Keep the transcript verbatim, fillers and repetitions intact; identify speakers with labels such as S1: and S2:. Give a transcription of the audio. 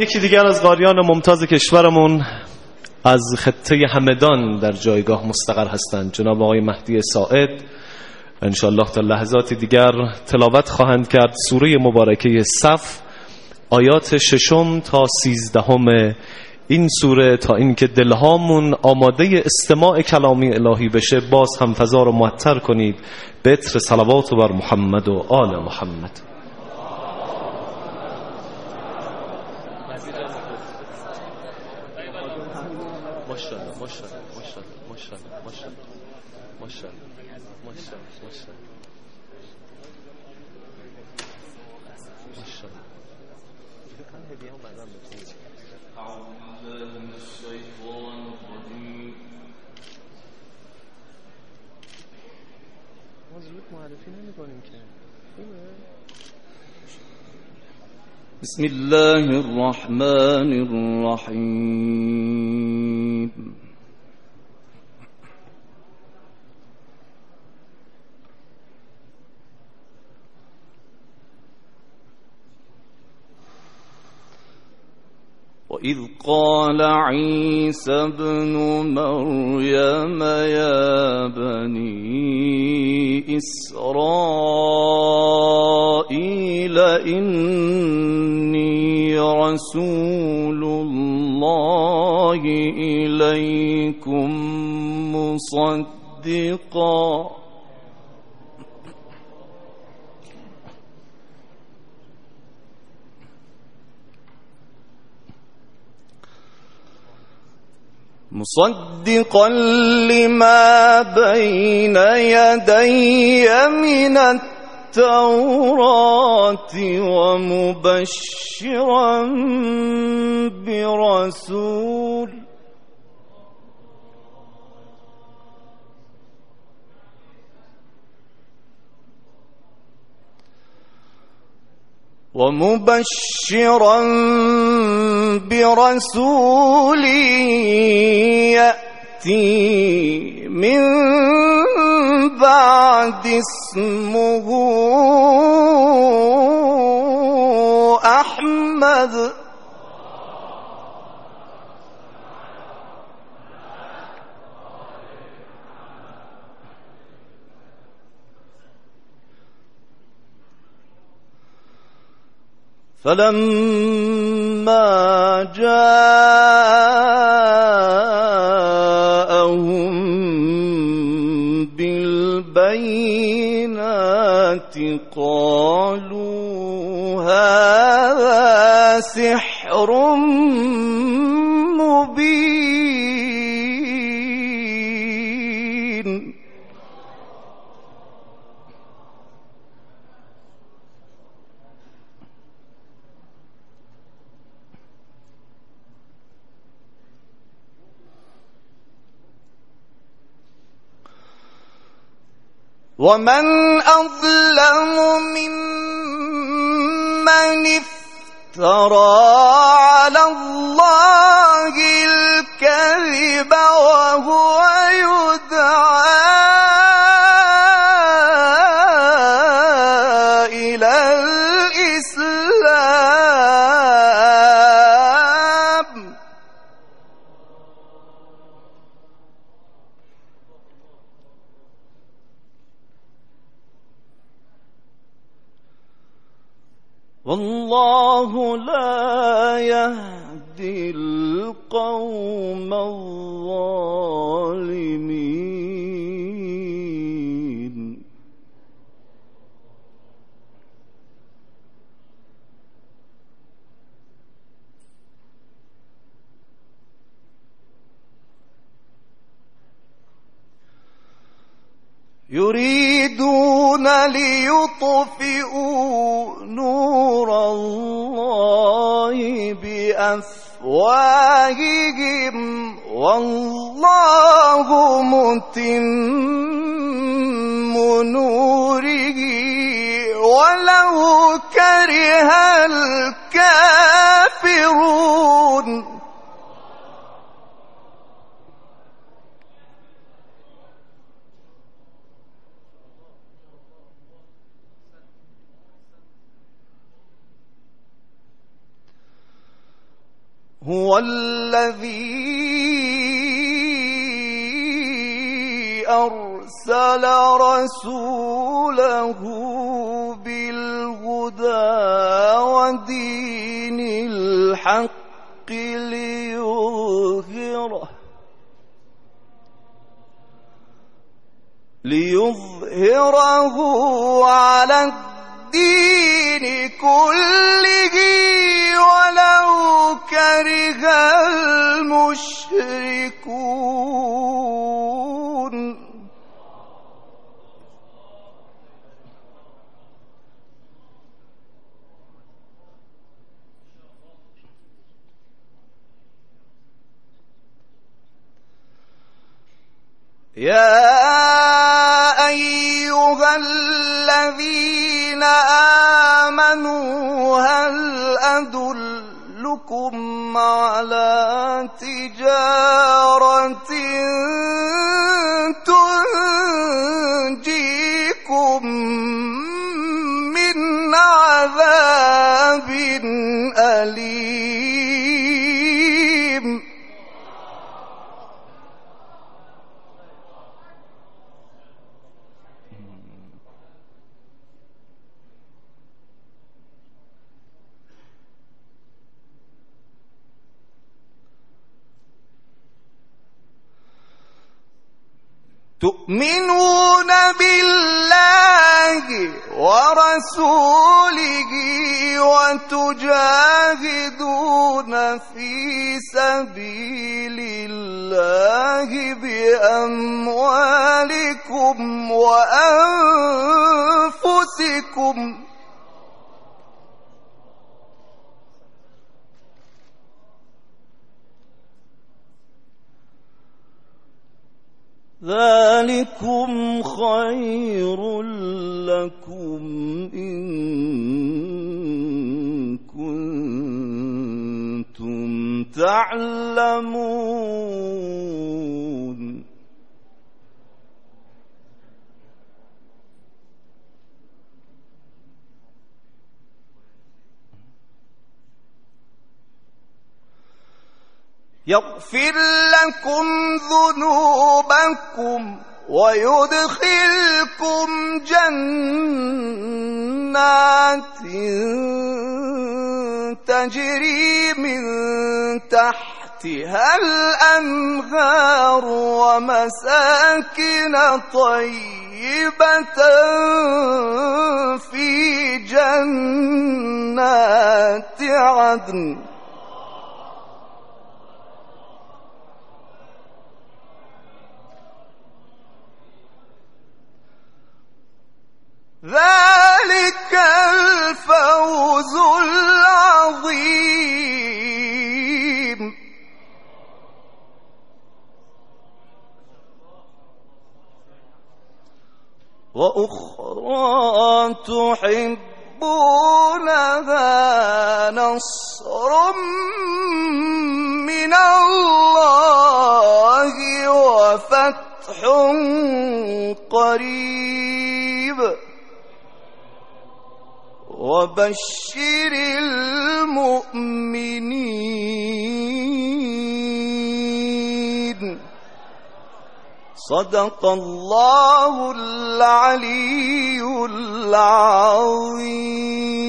S1: یکی دیگر از قاریان ممتاز کشورمون از خطه همدان در جایگاه مستقر هستند، جناب آقای مهدی ساعد. انشاءالله تا لحظات دیگر تلاوت خواهند کرد سوره مبارکه صف، آیات ششم تا سیزدهم این سوره، تا اینکه دلهامون آماده استماع کلامی الهی بشه. باز هم فضا رو معطر کنید به عطر صلوات بر محمد و آل محمد. ماشاءالله ماشاءالله ماشاءالله ماشاءالله ماشاءالله ماشاءالله ماشاءالله ماشاءالله.
S2: بسم الله الرحمن الرحيم. وإذ قال عيسى ابن مريم يا بني إسرائيل إني رسول الله إليكم مصدقا مصدقا لما بين يدي من التوراة ومبشرا برسول ومبشرا برسول يأتي من بعد اسمه أحمد فلما جاءهم بالبينات قالوا هذا سحر مبين. ومن أظلم ممن افترى على الله الكذب وهو يدعى إلى الإسلام. والله لا يهدي القوم الظالمين. يريدون ليطفئوا نور الله بأفواههم والله متم نوره ولو كره الكافرون. هو الذي أرسل رسوله بالهدى ودين الحق ليظهره ليظهره على الدين كله ولو كره المشركون. يا أيها الذين آمنوا هل أدلكم على تجارة تنجيكم من عذاب أليم. تؤمنون بالله ورسوله وتجاهدون في سبيل الله بأموالكم وأنفسكم ذلكم خير لكم إن كنتم تعلمون. يغفر لكم ذنوبكم ويدخلكم جنات تجري من تحتها الأنهار ومساكن طيبة في جنات عدن ذلك الفوز العظيم. وأخرى تحبونها نصر من الله وفتح قريب وبشر المؤمنين. صدق الله العلي العظيم.